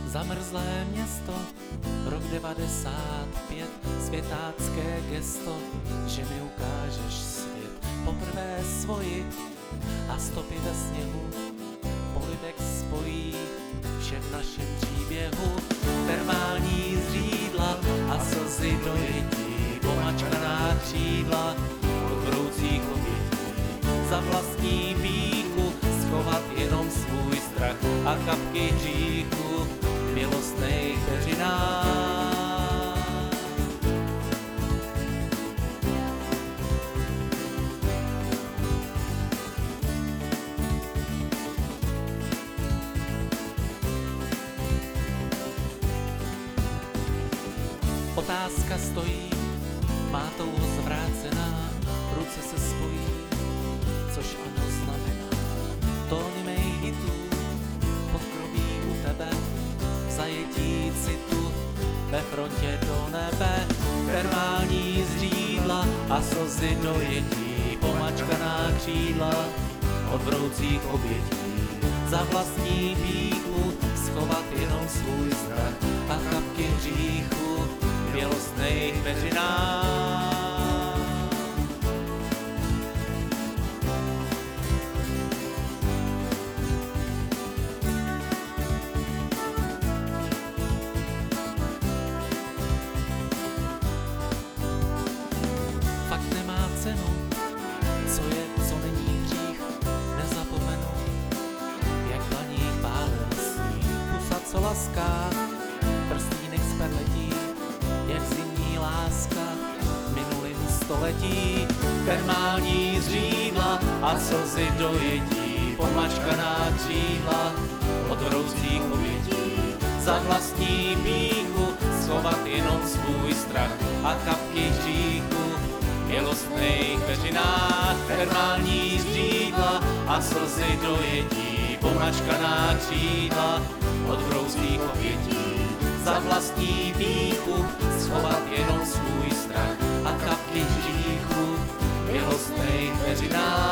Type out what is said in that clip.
Zamrzlé město, rok 95, světácké gesto, že mi ukážeš svět poprvé svoji a stopy ve sněhu, polibek spojí vše v našem příběhu. Termální zřídla a slzy dojetí, pomačkaná křídla od vroucích obětí. Za vlastní pýchu schovat jenom svůj strach a kapky hříchu v milostnej peřinách. Otázka stojí, má touho zvrácená, ruce se spojí, což ano znamená. Tóny mých hitů podkrobí u tebe, v zajetí citu, ve frontě do nebe. Termální zřídla a slzy dojetí, pomačkaná křídla od vroucích obětí. Za vlastní pýchu schovat jenom svůj strach a kapky hříchu v milostných peřinách. Fakt nemá cenu, co je, co není hřích, nezapomenu, jak dlaní pálil sníh, pusa co laská, prstínek z perletí, jak zimní láska v minulým století. Termální zřídla a slzy dojetí, pomačkaná křídla od vroucích obětí. Za vlastní pýchu schovat jenom svůj strach a kapky hříchu v milostných peřinách. Termální zřídla a slzy dojetí, pomačkaná křídla od vroucích obětí. Za vlastní pýchu schovat jenom svůj strach a kapky hříchu v milostných peřinách.